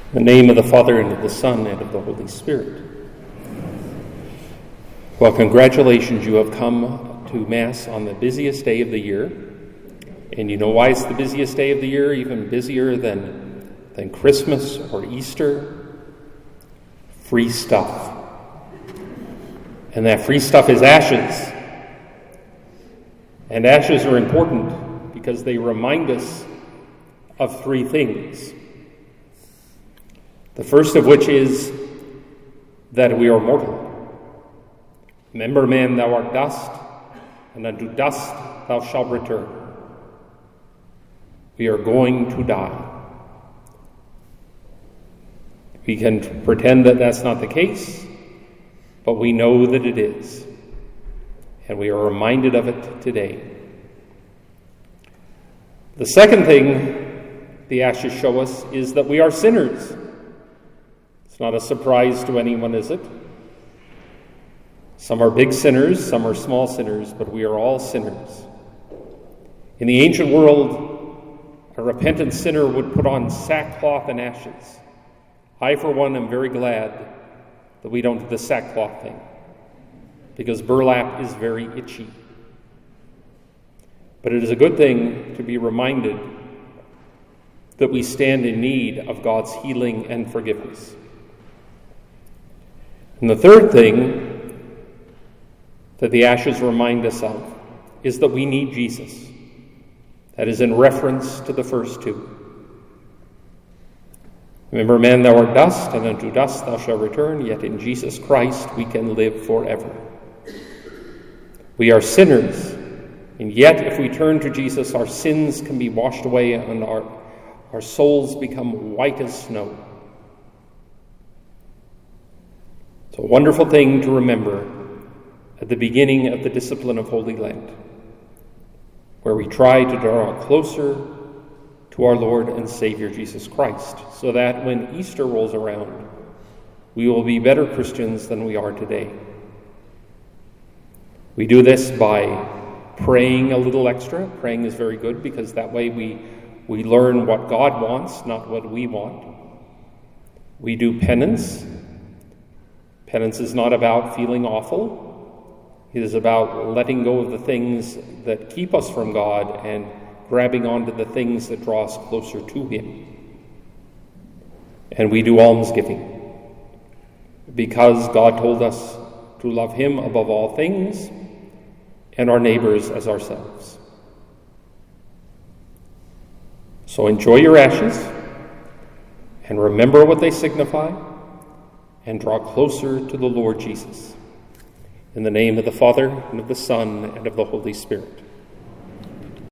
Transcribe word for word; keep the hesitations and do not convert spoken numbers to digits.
In the name of the Father, and of the Son, and of the Holy Spirit. Well, congratulations, you have come to Mass on the busiest day of the year. And you know why it's the busiest day of the year, even busier than, than Christmas or Easter? Free stuff. And that free stuff is ashes. And ashes are important because they remind us of three things. The first of which is that we are mortal. Remember, man, thou art dust, and unto dust thou shalt return. We are going to die. We can pretend that that's not the case, but we know that it is. And we are reminded of it today. The second thing the ashes show us is that we are sinners. Not a surprise to anyone, is it? Some are big sinners, some are small sinners, but we are all sinners. In the ancient world, a repentant sinner would put on sackcloth and ashes. I, for one, am very glad that we don't do the sackcloth thing, because burlap is very itchy. But it is a good thing to be reminded that we stand in need of God's healing and forgiveness. And the third thing that the ashes remind us of is that we need Jesus. That is in reference to the first two. Remember, man, thou art dust, and unto dust thou shalt return, yet in Jesus Christ we can live forever. We are sinners, and yet if we turn to Jesus, our sins can be washed away and our, our souls become white as snow. It's a wonderful thing to remember at the beginning of the discipline of Holy Lent, where we try to draw closer to our Lord and Savior Jesus Christ, so that when Easter rolls around, we will be better Christians than we are today. We do this by praying a little extra. Praying is very good because that way we, we learn what God wants, not what we want. We do penance. Penance is not about feeling awful. It is about letting go of the things that keep us from God and grabbing onto the things that draw us closer to Him. And we do almsgiving because God told us to love Him above all things and our neighbors as ourselves. So enjoy your ashes and remember what they signify, and draw closer to the Lord Jesus. In the name of the Father, and of the Son, and of the Holy Spirit.